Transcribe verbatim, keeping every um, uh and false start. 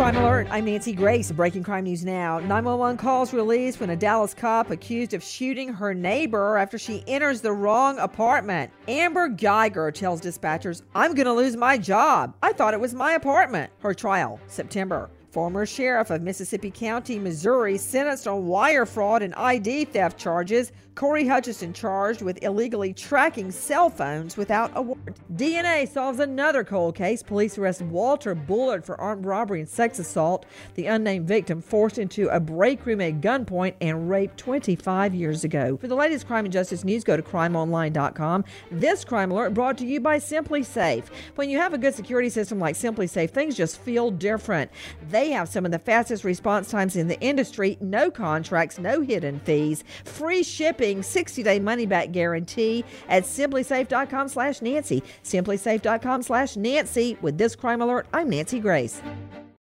Crime Alert, I'm Nancy Grace. Breaking crime news now. nine one one calls released when a Dallas cop accused of shooting her neighbor after she enters the wrong apartment. Amber Geiger tells dispatchers, I'm going to lose my job. I thought it was my apartment. Her trial, September. Former sheriff of Mississippi County, Missouri, sentenced on wire fraud and I D theft charges. Corey Hutchison charged with illegally tracking cell phones without a warrant. D N A solves another cold case. Police arrest Walter Bullard for armed robbery and sex assault. The unnamed victim forced into a break room at gunpoint and raped twenty-five years ago. For the latest crime and justice news, go to crime online dot com. This Crime Alert brought to you by SimpliSafe. When you have a good security system like SimpliSafe, things just feel different. They have some of the fastest response times in the industry, no contracts, no hidden fees, free shipping, sixty-day money-back guarantee at simplisafe dot com slash Nancy. simplisafe dot com slash Nancy. With this Crime Alert, I'm Nancy Grace.